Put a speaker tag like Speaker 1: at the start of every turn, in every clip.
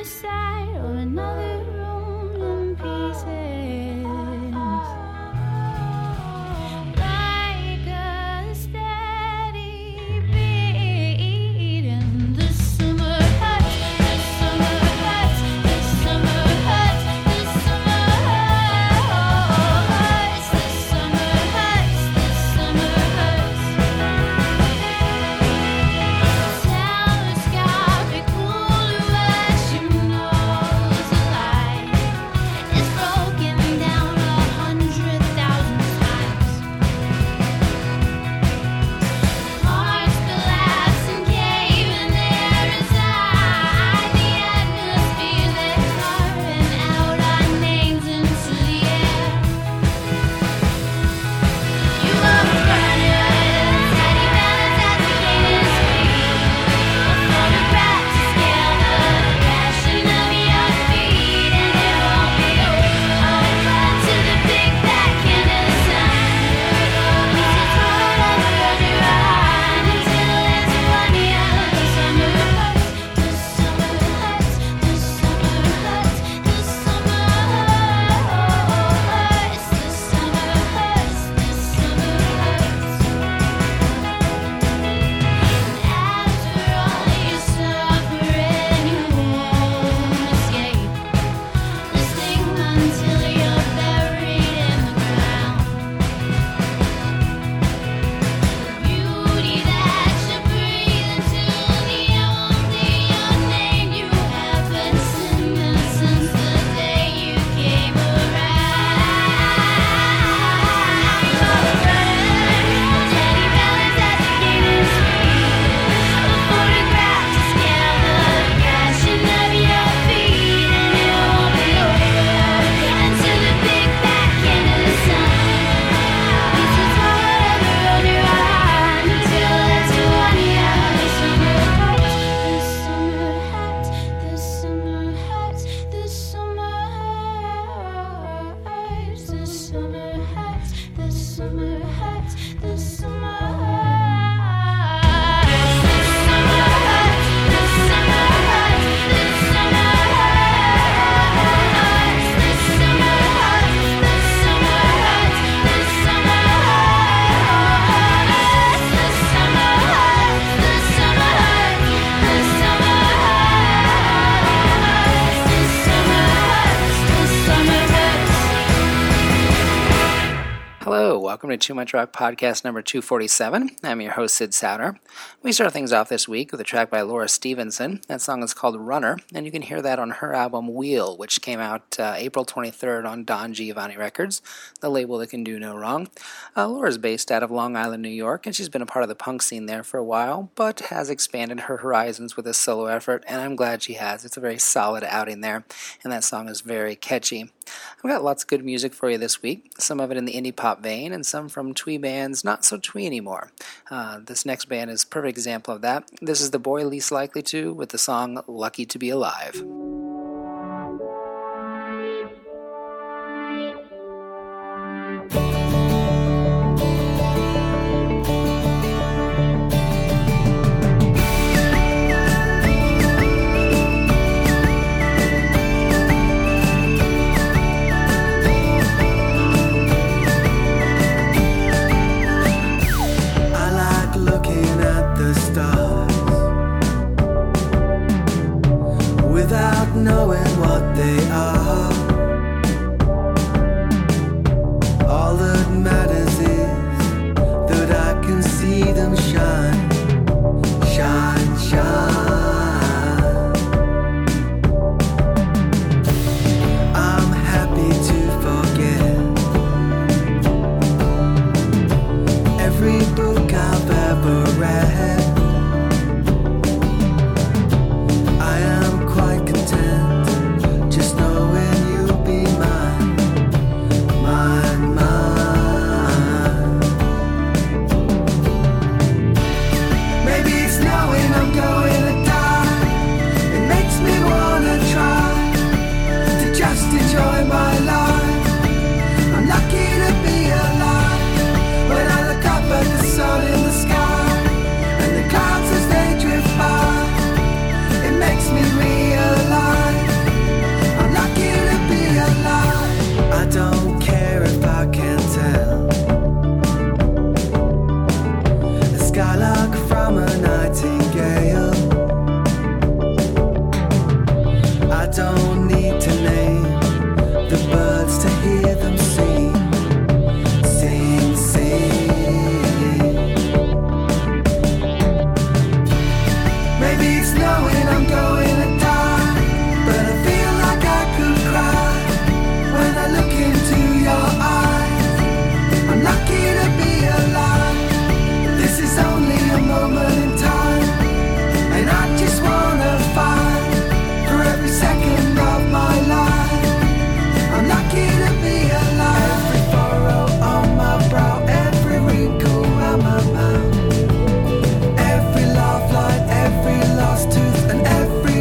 Speaker 1: Welcome to Too Much Rock Podcast number 247. I'm your host, Sid Sauter. We start things off this week with a track by Laura Stevenson. That song is called Runner, and you can hear that on her album Wheel, which came out April 23rd on Don Giovanni Records, the label that can do no wrong. Laura's based out of Long Island, New York, and she's been a part of the punk scene there for a while, but has expanded her horizons with a solo effort, and I'm glad she has. It's a very solid outing there, and that song is very catchy. I've got lots of good music for you this week, some of it in the indie pop vein, and some from twee bands not so twee anymore. This next band is a perfect example of that. This is The Boy Least Likely To with the song Lucky to Be Alive.
Speaker 2: Knowing what they are, all that matters is that I can see them shine, shine, shine. I'm happy to forget every book I've ever read. Maybe it's knowing I'm going to die, but I feel like I could cry when I look into your eyes. I'm lucky to be alive. This is only a moment in time, and I just wanna fight for every second of my life. I'm lucky to be alive. Every furrow on my brow, every wrinkle around my mouth, every laugh line, every lost tooth, and every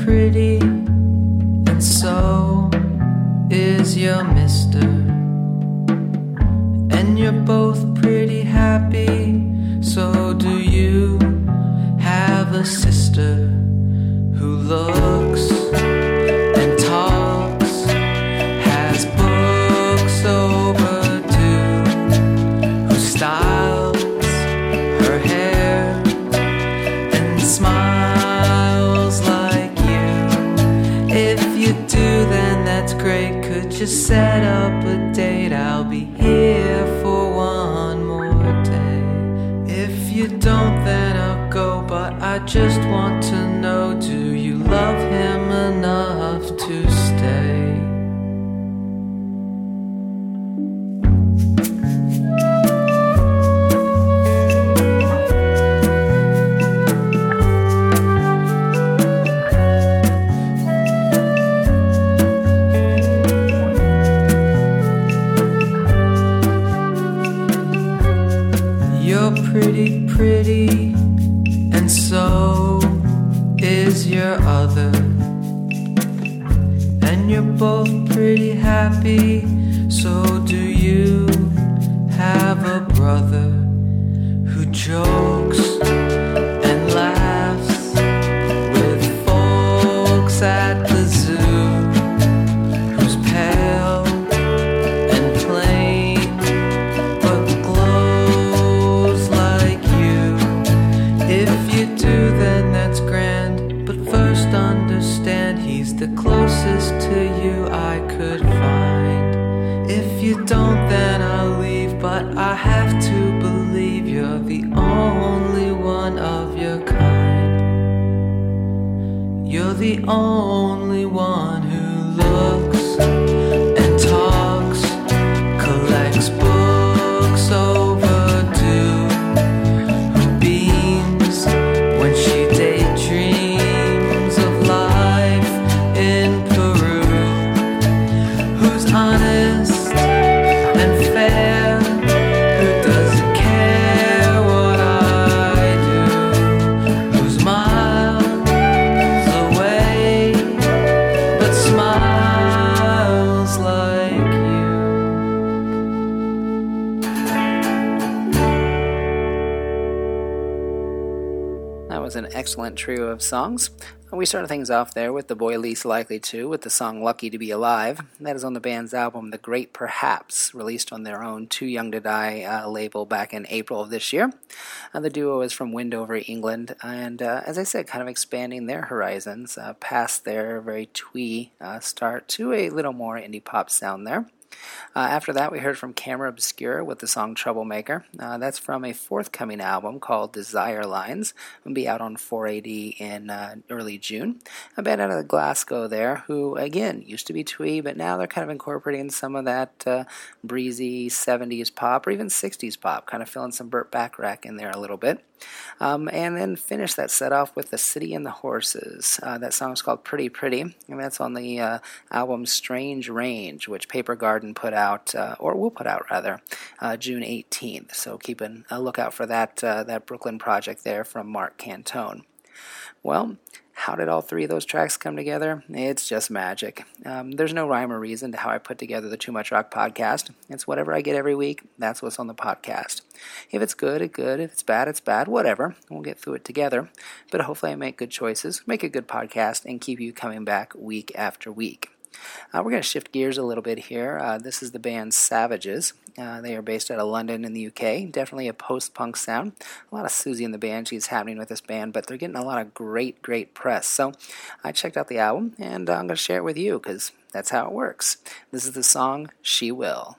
Speaker 3: pretty, and so is your mister. And you're both pretty happy, so do you have a sister who looks and talks, has books overdue, who styles her hair and smiles like you? If you do, then that's great. Could you set up a date? I'll be here for one more day. If you don't, then I'll go, but I just want to know, do you love him enough to stay? You're pretty, pretty, and so is your other. And you're both pretty happy, so do you have a brother who jokes and laughs with folks at the zoo, who's pale and plain but glows like you? If you do, then that's grand, but first understand he's the closest to you I could find. If you don't, then I'll leave, but I have to believe you're the only one of your kind. You're the only one who looks and talks, collects books overdue, who beams when she daydreams of life in Peru, who's honest and fair, who doesn't care what I do, who's miles away but smiles like you.
Speaker 1: That was an excellent trio of songs. We started things off there with The Boy Least Likely To with the song Lucky to Be Alive. That is on the band's album The Great Perhaps, released on their own Too Young to Die label back in April of this year. The duo is from Wendover, England, and as I said, kind of expanding their horizons past their very twee start to a little more indie pop sound there. After that, we heard from Camera Obscura with the song Troublemaker. That's from a forthcoming album called Desire Lines. It'll be out on 4AD in early June. A band out of Glasgow there who, again, used to be twee, but now they're kind of incorporating some of that breezy 70s pop or even 60s pop, kind of filling some Burt Bacharach in there a little bit. And then finish that set off with The City and the Horses. That song is called Pretty Pretty, and that's on the album Strange Range, which Paper Garden put out, or will put out rather, June 18th. So keep a lookout for that Brooklyn project there from Mark Cantone. Well, how did all three of those tracks come together? It's just magic. There's no rhyme or reason to how I put together the Too Much Rock podcast. It's whatever I get every week, that's what's on the podcast. If it's good, it's good. If it's bad, it's bad. Whatever. We'll get through it together. But hopefully I make good choices, make a good podcast, and keep you coming back week after week. We're going to shift gears a little bit here. This is the band Savages. They are based out of London in the UK. Definitely a post-punk sound. A lot of Susie and the Banshees happening with this band, but they're getting a lot of great press. So I checked out the album, and I'm going to share it with you because that's how it works. This is the song She Will.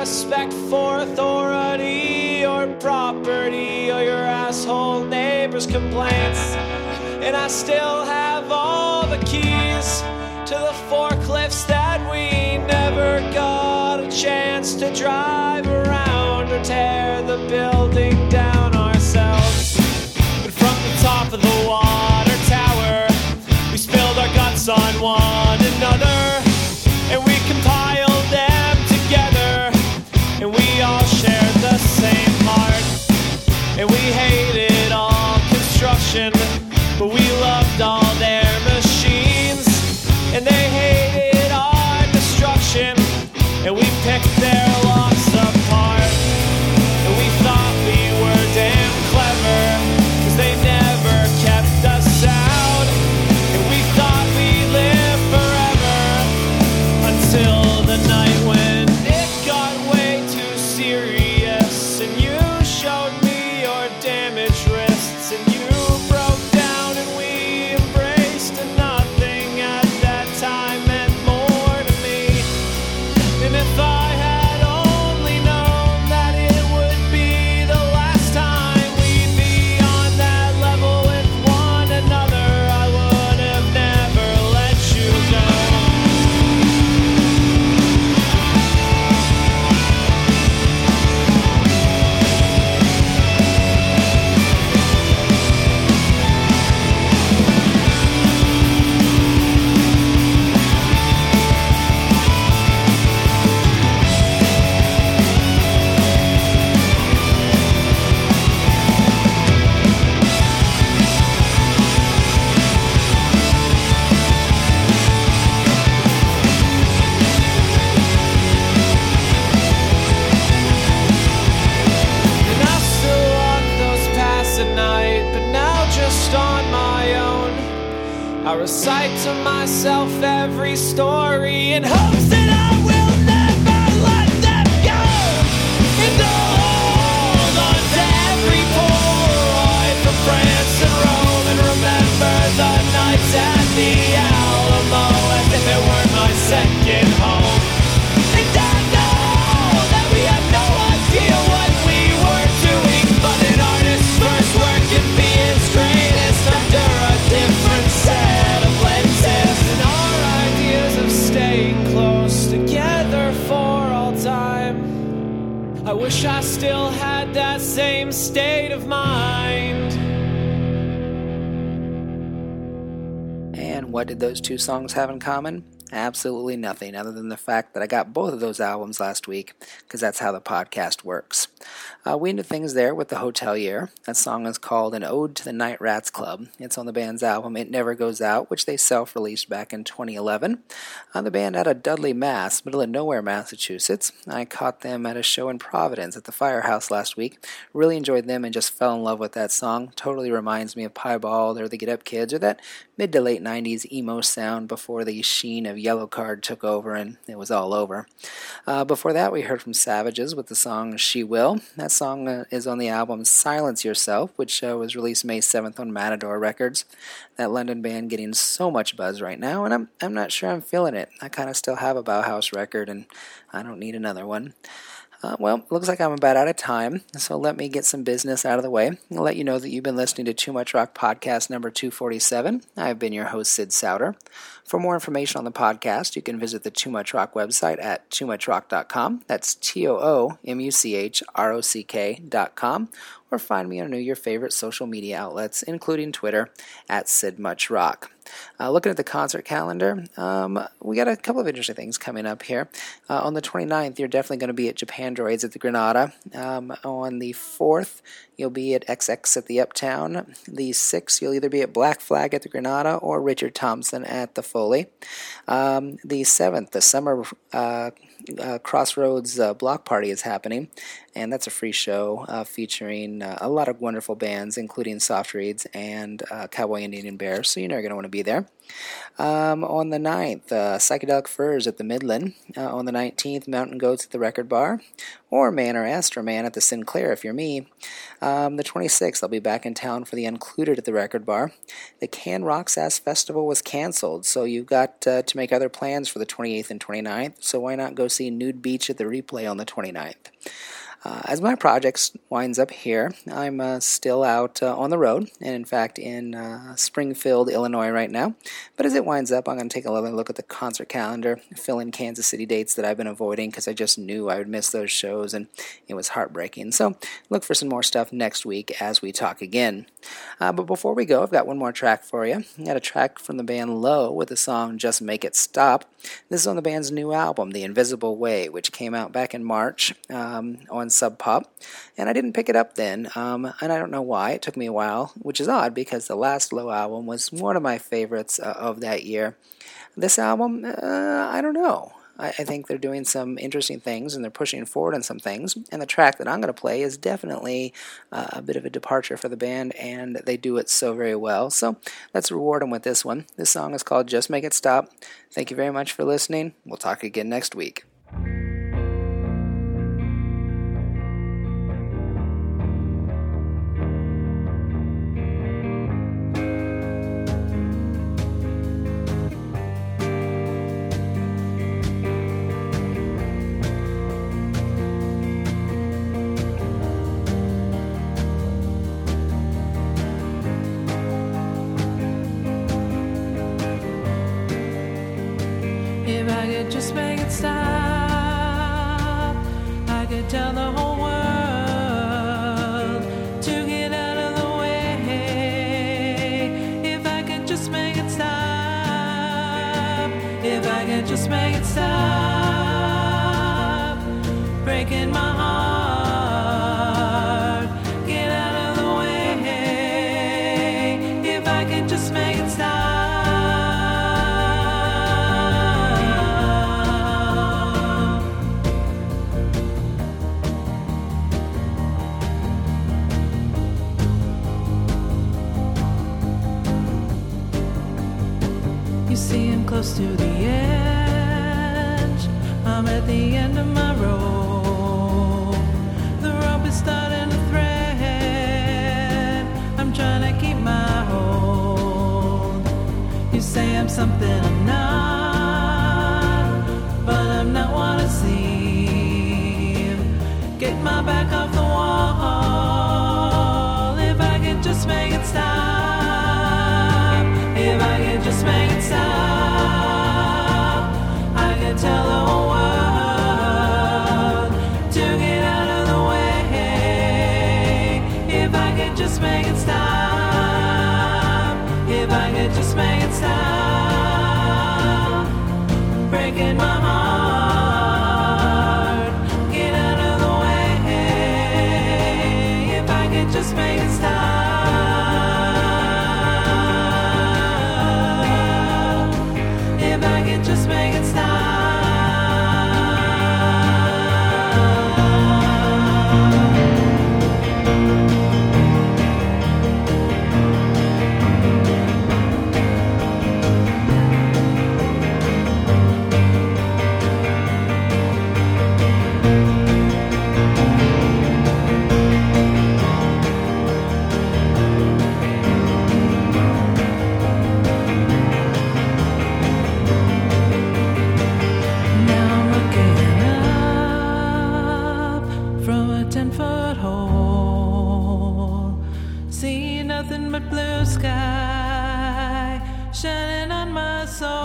Speaker 4: respect for authority or property or your asshole neighbor's complaints. And I still have all the keys to the forklifts that we never got a chance to drive around or tear the building down ourselves. But from the top of the water tower, we spilled our guts on one another, and we compiled them together, and we all shared the same heart. And we hated all construction, but we loved all their machines. And they hated our destruction, and we picked their locks apart. And we thought we were damn clever, 'cause they never kept us out. And we thought we'd live forever, until the night when it got way too serious, and you showed me your damaged wrists, and you broke down, and we embraced, and nothing at that time meant more to me. And if I had only known that it would be the last time we'd be on that level with one another, I would have never let you go. And I still walk those paths at night, but now just on my own. I recite to myself every story in hopes that I will never let them go. And I'll hold on to every Polaroid from France and Rome, and remember the nights at the Alamo as if it were my second home. And I know that we have no idea what we were doing, but an artist's first work can be his greatest under a different set of lenses. And our ideas of staying close together for all time, I wish I still had that same state of mind.
Speaker 1: And what did those two songs have in common? Absolutely nothing, other than the fact that I got both of those albums last week, because that's how the podcast works. We ended things there with The Hotelier. That song is called An Ode to the Night Rats Club. It's on the band's album It Never Goes Out, which they self-released back in 2011. The band out of Dudley, Mass., middle of nowhere, Massachusetts. I caught them at a show in Providence at the Firehouse last week. Really enjoyed them and just fell in love with that song. Totally reminds me of Piebald or the Get Up Kids, or that mid to late 90s emo sound before the sheen of Yellowcard took over and it was all over. Before that, we heard from Savages with the song She Will. That song is on the album Silence Yourself, which was released May 7th on Matador Records. That London band getting so much buzz right now, and I'm not sure I'm feeling it. I kind of still have a Bauhaus record, and I don't need another one. Well, looks like I'm about out of time, so let me get some business out of the way. I'll let you know that you've been listening to Too Much Rock Podcast number 247. I've been your host, Sid Souter. For more information on the podcast, you can visit the Too Much Rock website at toomuchrock.com. That's TOOMUCHROCK.com. Or find me on any of your favorite social media outlets, including Twitter, at SidMuchRock. Looking at the concert calendar, we got a couple of interesting things coming up here. On the 29th, you're definitely going to be at Japandroids at the Granada. On the 4th, you'll be at XX at the Uptown. The 6th, you'll either be at Black Flag at the Granada or Richard Thompson at the Foley. The 7th, the Summer Crossroads Block Party is happening, and that's a free show featuring a lot of wonderful bands, including Soft Reeds and Cowboy Indian and Bear, so you know you're going to want to be there. On the 9th, Psychedelic Furs at the Midland. On the 19th, Mountain Goats at the Record Bar. Or Man or Astroman at the Sinclair if you're me. The 26th, I'll be back in town for the Uncluded at the Record Bar. The Can Rocksass Festival was canceled, so you've got to make other plans for the 28th and 29th, so why not go see Nude Beach at the Replay on the 29th? As my project winds up here, I'm still out on the road, and in fact in Springfield, Illinois right now. But as it winds up, I'm going to take another look at the concert calendar, fill in Kansas City dates that I've been avoiding because I just knew I would miss those shows, and it was heartbreaking. So look for some more stuff next week as we talk again. But before we go, I've got one more track for you. I got a track from the band Low with the song Just Make It Stop. This is on the band's new album, The Invisible Way, which came out back in March on Sub Pop, and I didn't pick it up then, and I don't know why. It took me a while, which is odd because the last Low album was one of my favorites of that year. This album, I don't know. I think they're doing some interesting things, and they're pushing forward on some things, and the track that I'm going to play is definitely a bit of a departure for the band, and they do it so very well. So let's reward them with this one. This song is called Just Make It Stop. Thank you very much for listening. We'll talk again next week.
Speaker 3: If I could just make it stop, I could tell the whole world to get out of the way. If I could just make it stop, if I could just make it stop, breaking my heart, get out of the way. If I could just make it stop. See, I'm close to the edge. I'm at the end of my rope. The rope is starting to thread. I'm trying to keep my hold. You say I'm something I'm not, but I'm not what I seem. Get my back off the wall. If I could just make it stop. If I could just make it stop, I could tell the whole world to get out of the way. If I could just make it stop, if I could just make it stop, breaking my heart, get out of the way. If I could just make it stop. Just make it stop. Shining on my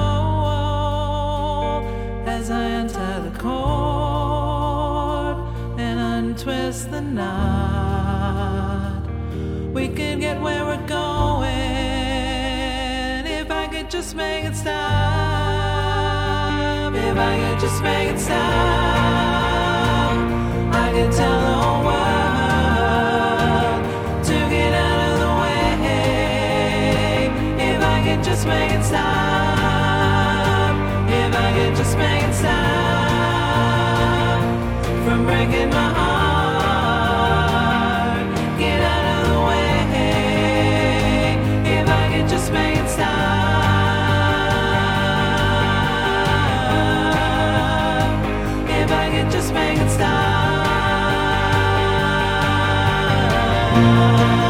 Speaker 3: soul as I untie the cord and untwist the knot. We could get where we're going if I could just make it stop. If I could just make it stop, I could tell the whole world to get out of the way. If I could just make it stop, if I could just make it stop from breaking my heart, get out of the way. If I could just make it stop. Frankenstein.